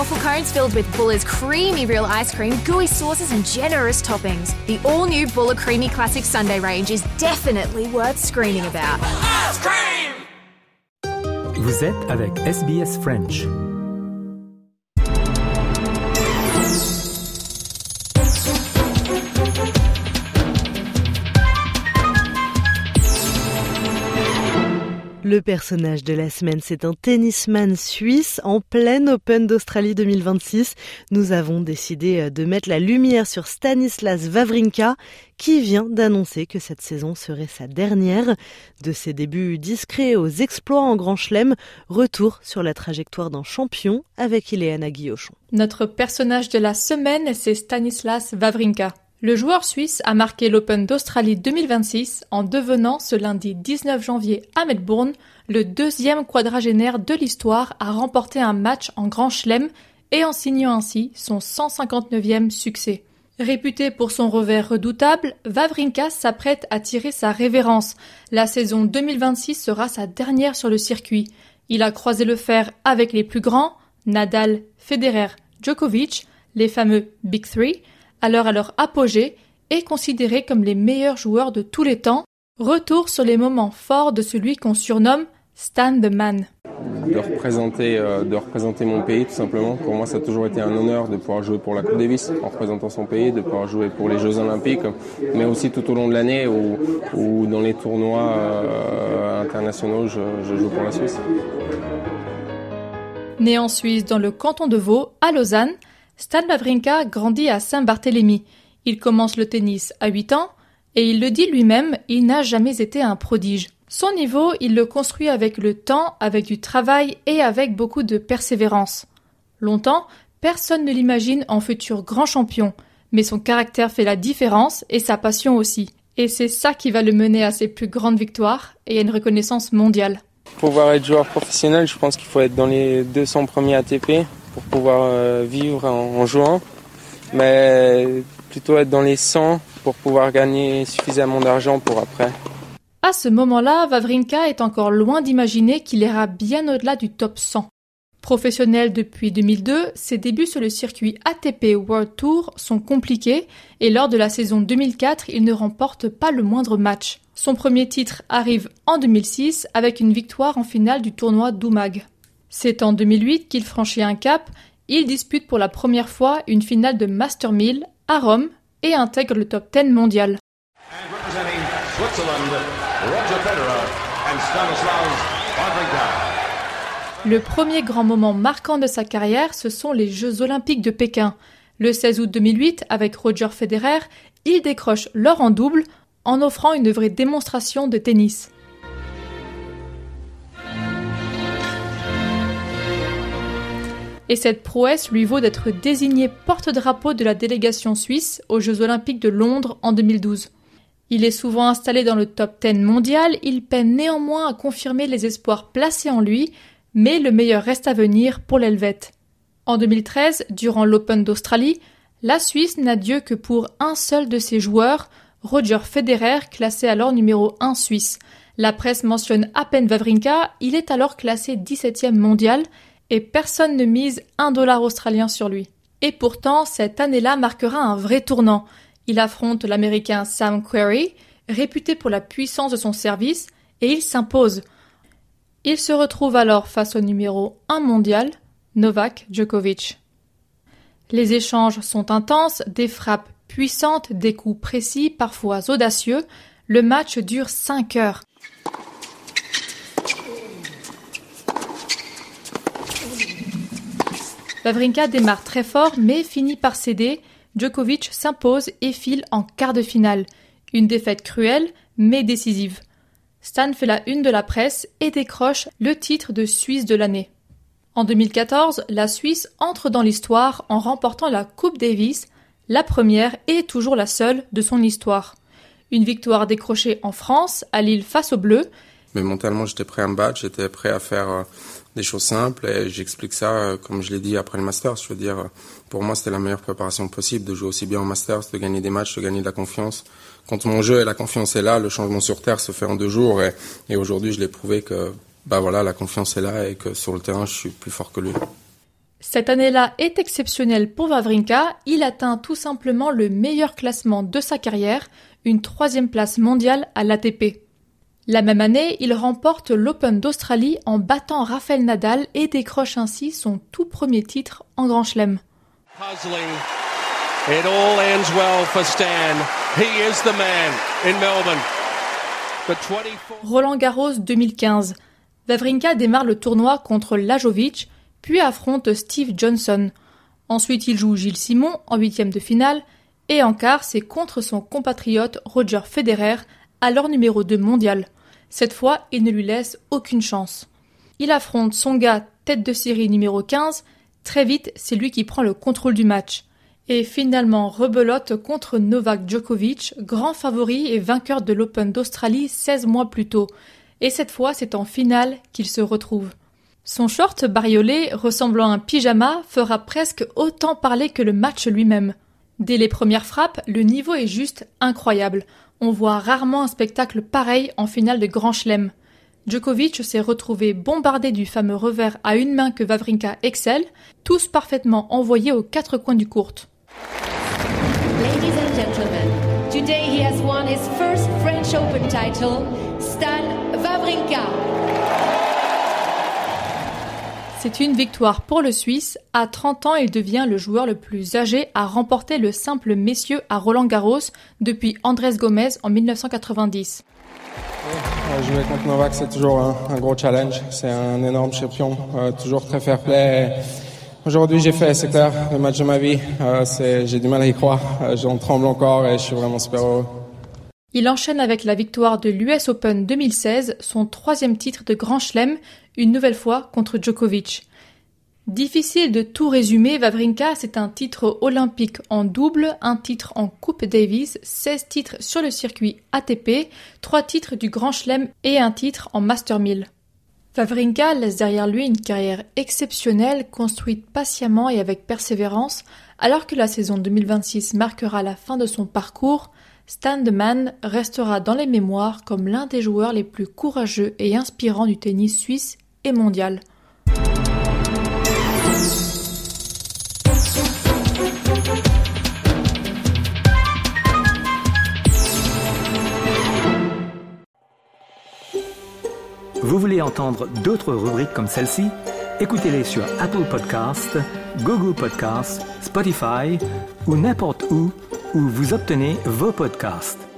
waffle cones filled with Buller's creamy real ice cream, gooey sauces and generous toppings. The all-new Buller Creamy Classic Sundae range is definitely worth screaming about. Ice cream! Vous êtes avec SBS French. Le personnage de la semaine, c'est un tennisman suisse en plein Open d'Australie 2026. Nous avons décidé de mettre la lumière sur Stanislas Wawrinka, qui vient d'annoncer que cette saison serait sa dernière. De ses débuts discrets aux exploits en Grand Chelem, retour sur la trajectoire d'un champion avec Ileana Guillochon. Notre personnage de la semaine, c'est Stanislas Wawrinka. Le joueur suisse a marqué l'Open d'Australie 2026 en devenant ce lundi 19 janvier à Melbourne le deuxième quadragénaire de l'histoire à remporter un match en Grand Chelem et en signant ainsi son 159e succès. Réputé pour son revers redoutable, Wawrinka s'apprête à tirer sa révérence. La saison 2026 sera sa dernière sur le circuit. Il a croisé le fer avec les plus grands, Nadal, Federer, Djokovic, les fameux Big Three, alors à leur apogée, est considéré comme les meilleurs joueurs de tous les temps. Retour sur les moments forts de celui qu'on surnomme Stan the Man. De représenter mon pays tout simplement. Pour moi, ça a toujours été un honneur de pouvoir jouer pour la Coupe Davis en représentant son pays, de pouvoir jouer pour les Jeux Olympiques, mais aussi tout au long de l'année ou dans les tournois internationaux, je joue pour la Suisse. Né en Suisse dans le canton de Vaud, à Lausanne, Stan Wawrinka grandit à Saint-Barthélemy. Il commence le tennis à 8 ans et il le dit lui-même, il n'a jamais été un prodige. Son niveau, il le construit avec le temps, avec du travail et avec beaucoup de persévérance. Longtemps, personne ne l'imagine en futur grand champion, mais son caractère fait la différence et sa passion aussi. Et c'est ça qui va le mener à ses plus grandes victoires et à une reconnaissance mondiale. Pour pouvoir être joueur professionnel, je pense qu'il faut être dans les 200 premiers ATP pour pouvoir vivre en jouant, mais plutôt être dans les 100 pour pouvoir gagner suffisamment d'argent pour après. À ce moment-là, Wawrinka est encore loin d'imaginer qu'il ira bien au-delà du top 100. Professionnel depuis 2002, ses débuts sur le circuit ATP World Tour sont compliqués et lors de la saison 2004, il ne remporte pas le moindre match. Son premier titre arrive en 2006 avec une victoire en finale du tournoi d'Umag. C'est en 2008 qu'il franchit un cap, il dispute pour la première fois une finale de Master 1000 à Rome et intègre le top 10 mondial. Le premier grand moment marquant de sa carrière, ce sont les Jeux Olympiques de Pékin. Le 16 août 2008, avec Roger Federer, il décroche l'or en double en offrant une vraie démonstration de tennis. Et cette prouesse lui vaut d'être désigné porte-drapeau de la délégation suisse aux Jeux Olympiques de Londres en 2012. Il est souvent installé dans le top 10 mondial, il peine néanmoins à confirmer les espoirs placés en lui, mais le meilleur reste à venir pour l'Helvète. En 2013, durant l'Open d'Australie, la Suisse n'a Dieu que pour un seul de ses joueurs, Roger Federer, classé alors numéro 1 suisse. La presse mentionne à peine Wawrinka, il est alors classé 17e mondial, et personne ne mise $1 australien sur lui. Et pourtant, cette année-là marquera un vrai tournant. Il affronte l'Américain Sam Querrey, réputé pour la puissance de son service, et il s'impose. Il se retrouve alors face au numéro 1 mondial, Novak Djokovic. Les échanges sont intenses, des frappes puissantes, des coups précis, parfois audacieux. Le match dure 5 heures. Wawrinka démarre très fort mais finit par céder. Djokovic s'impose et file en quart de finale. Une défaite cruelle mais décisive. Stan fait la une de la presse et décroche le titre de Suisse de l'année. En 2014, la Suisse entre dans l'histoire en remportant la Coupe Davis, la première et toujours la seule de son histoire. Une victoire décrochée en France, à Lille face aux Bleus. Mais mentalement, j'étais prêt à me battre, j'étais prêt à faire des choses simples et j'explique ça comme je l'ai dit après le Masters. Je veux dire, pour moi, c'était la meilleure préparation possible de jouer aussi bien au Masters, de gagner des matchs, de gagner de la confiance. Quand mon jeu et la confiance est là, le changement sur terre se fait en 2 jours et aujourd'hui, je l'ai prouvé que la confiance est là et que sur le terrain, je suis plus fort que lui. Cette année-là est exceptionnelle pour Wawrinka, il atteint tout simplement le meilleur classement de sa carrière, une 3e place mondiale à l'ATP. La même année, il remporte l'Open d'Australie en battant Rafael Nadal et décroche ainsi son tout premier titre en Grand Chelem. It all ends well for Stan. He is the man in Melbourne. Roland Garros 2015. Wawrinka démarre le tournoi contre Lajovic, puis affronte Steve Johnson. Ensuite, il joue Gilles Simon en 8e de finale, et en quart, c'est contre son compatriote Roger Federer, alors numéro 2 mondial. Cette fois, il ne lui laisse aucune chance. Il affronte Tsonga, tête de série numéro 15. Très vite, c'est lui qui prend le contrôle du match. Et finalement rebelote contre Novak Djokovic, grand favori et vainqueur de l'Open d'Australie 16 mois plus tôt. Et cette fois, c'est en finale qu'il se retrouve. Son short bariolé, ressemblant à un pyjama, fera presque autant parler que le match lui-même. Dès les premières frappes, le niveau est juste incroyable. On voit rarement un spectacle pareil en finale de Grand Chelem. Djokovic s'est retrouvé bombardé du fameux revers à une main que Wawrinka excelle, tous parfaitement envoyés aux 4 coins du court. Ladies and gentlemen, today he has won his first French Open title, Stan Wawrinka. C'est une victoire pour le Suisse. À 30 ans, il devient le joueur le plus âgé à remporter le simple messieurs à Roland-Garros depuis Andrés Gomez en 1990. Jouer contre Novak, c'est toujours un gros challenge. C'est un énorme champion, toujours très fair play. Aujourd'hui, j'ai fait, c'est clair, le match de ma vie. J'ai du mal à y croire. J'en tremble encore et je suis vraiment super heureux. Il enchaîne avec la victoire de l'US Open 2016, son 3e titre de Grand Chelem, une nouvelle fois contre Djokovic. Difficile de tout résumer, Wawrinka, c'est un titre olympique en double, un titre en Coupe Davis, 16 titres sur le circuit ATP, 3 titres du Grand Chelem et un titre en Master 1000. Wawrinka laisse derrière lui une carrière exceptionnelle, construite patiemment et avec persévérance, alors que la saison 2026 marquera la fin de son parcours. Stan the Man restera dans les mémoires comme l'un des joueurs les plus courageux et inspirants du tennis suisse et mondial. Vous voulez entendre d'autres rubriques comme celle-ci? Écoutez-les sur Apple Podcasts, Google Podcasts, Spotify ou n'importe où vous obtenez vos podcasts.